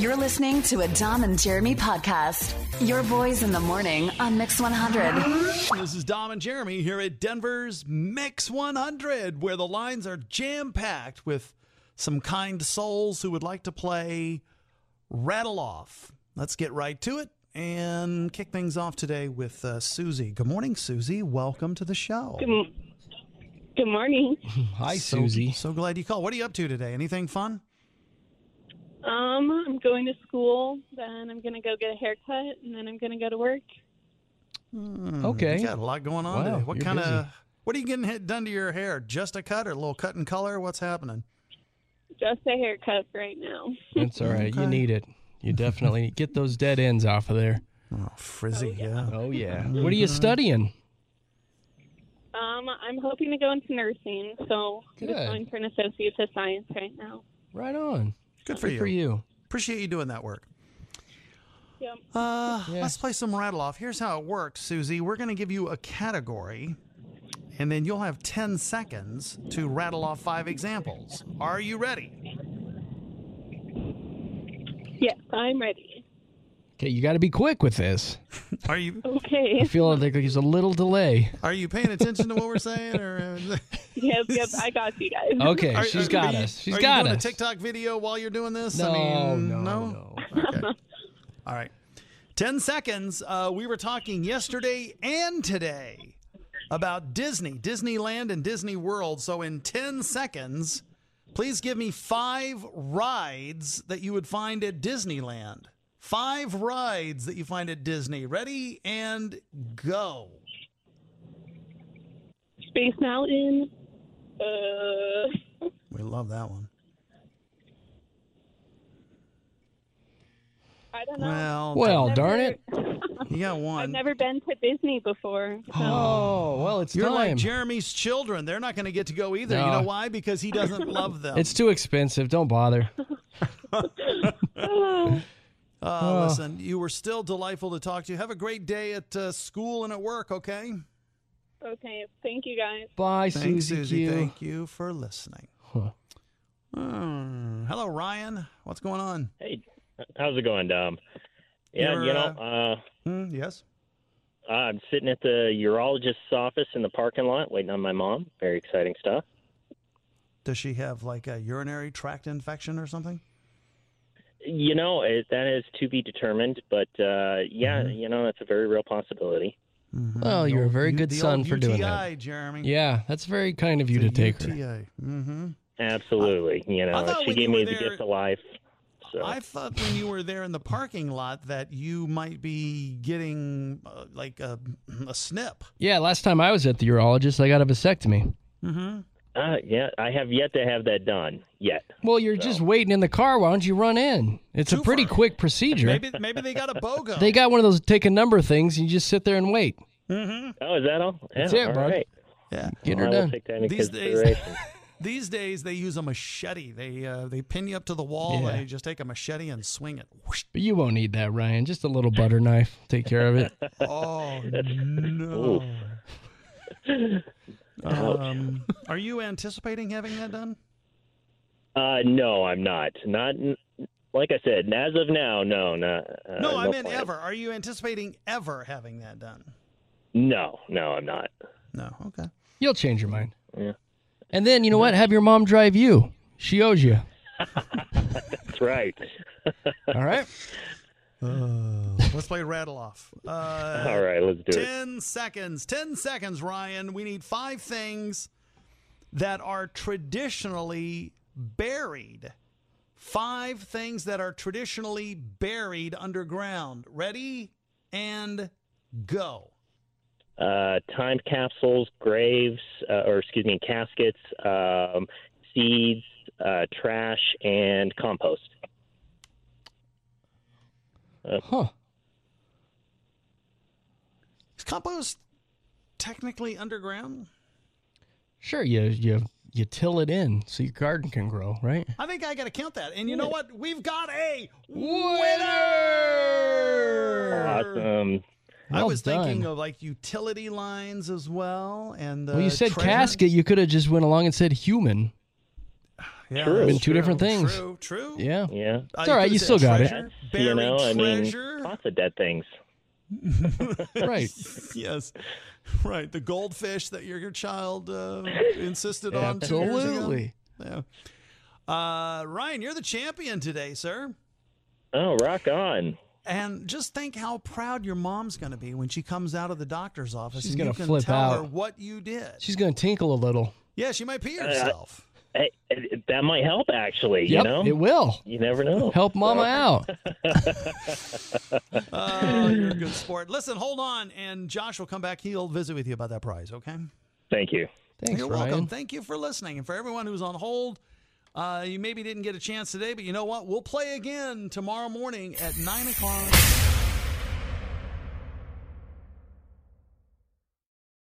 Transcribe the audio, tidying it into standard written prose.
You're listening to a Dom and Jeremy podcast. Your boys in the morning on Mix 100. This is Dom and Jeremy here at Denver's Mix 100, where the lines are jam-packed with some kind souls who would like to play Rattle Off. Let's get right to it and kick things off today with Susie. Good morning, Susie. Welcome to the show. Good morning. Hi, Susie. So glad you called. What are you up to today? Anything fun? I'm going to school, then I'm going to go get a haircut, and then I'm going to go to work. Okay. You got a lot going on Wow, today. What you're kind busy. of, what are you getting done to your hair? Just a cut or a little cut and color? What's happening? Just a haircut right now. That's all right. Okay. You need it. You definitely get those dead ends off of there. Oh, frizzy, yeah. Oh, yeah. What are you studying? I'm hoping to go into nursing, so I'm Good. just going for an Associate of Science right now. Right on. Good for Good you. for you. Appreciate you doing that work. Yep. Let's play some rattle off. Here's how it works, Susie. We're going to give you a category, and then you'll have 10 seconds to rattle off 5 examples. Are you ready? Yes, I'm ready. Okay, you got to be quick with this. Are you Okay. I feel like there's a little delay. paying attention to what we're saying? Or Yep, I got you guys. Okay, she's got are you- us. She's are got you doing us. a TikTok video while you're doing this? No, no. Okay. All right. 10 seconds. We were talking yesterday and today about Disney, Disneyland, and Disney World. So in 10 seconds, please give me 5 rides that you would find at Disneyland. 5 rides that you find at Disney. Ready and go. Space Mountain. We love that one. I don't know. Well, I've darn never- it. You got one. I've never been to Disney before. So. Oh, well, it's You're time. like Jeremy's children. They're not going to get to go either. No. You know why? Because he doesn't love them. It's too expensive. Don't bother. Listen, you were still delightful to talk to. Have a great day at school and at work, okay? Okay, thank you guys. Bye, Thanks, Susie Susie. Q. Thank you for listening. Huh. Hello, Ryan. What's going on? Hey, how's it going, Dom? Yeah, You're, yes? I'm sitting at the urologist's office in the parking lot waiting on my mom. Very exciting stuff. Does she have like a urinary tract infection or something? That is to be determined, but that's a very real possibility. Well, you're a very good The son old for doing UTI, that. Jeremy. Yeah, that's very kind of you to take her. UTI. Mm-hmm. Absolutely. I thought She when gave you me were the there- gift of life. So. I thought when you were there in the parking lot that you might be getting like a snip. Yeah, last time I was at the urologist, I got a vasectomy. I have yet to have that done yet. Well, you're just waiting in the car. Why don't you run in? It's a Too pretty far. quick procedure. Maybe they got a BOGO. They got one of those take a number things. You just sit there and wait. Oh, is that all? Yeah, That's it, all bud. right. Yeah. Get Well, her I will done. take that into These days- consideration. These days they use a machete. They pin you up to the wall. Yeah. They just take a machete and swing it. Whoosh. But you won't need that, Ryan. Just a little butter knife. Take care of it. Oh no. Are you anticipating having that done? No, I'm not. Not like I said. As of now, no, not. No, I meant plan. ever. Are you anticipating ever having that done? No, I'm not. No. Okay. You'll change your mind. Yeah. And then, you know what? Have your mom drive you. She owes you. That's right. All right? Let's play rattle off. All right, let's do it. 10 seconds. 10 seconds, Ryan. We need 5 things that are traditionally buried. 5 things that are traditionally buried underground. Ready and go. Time capsules, graves, caskets, seeds, trash, and compost. Huh. Is compost technically underground? Sure, you till it in so your garden can grow, right? I think I got to count that. And you know what? We've got a Winner! Awesome. I Well was thinking done. of like utility lines as well. And Well, you said treasure. casket. You could have just went along and said human. Yeah, True. that's Been two different things. True. Yeah. Yeah. It's all right. You still got it. You know, I mean, treasure. lots of dead things. Right. Yes. Right. The goldfish that your child insisted on 2 years ago. Absolutely. Yeah. Ryan, you're the champion today, sir. Oh, rock on. And just think how proud your mom's going to be when she comes out of the doctor's office. She's and gonna you can flip tell her out. what you did. She's going to tinkle a little. Yeah, she might pee herself. Hey, that might help, actually. Yep, You know, it will. you never know. Help Mama out. Oh, you're a good sport. Listen, hold on, and Josh will come back. He'll visit with you about that prize, okay? Thank you. Thanks, You're Ryan. welcome. Thank you for listening. And for everyone who's on hold, you maybe didn't get a chance today, but you know what? We'll play again tomorrow morning at 9 o'clock.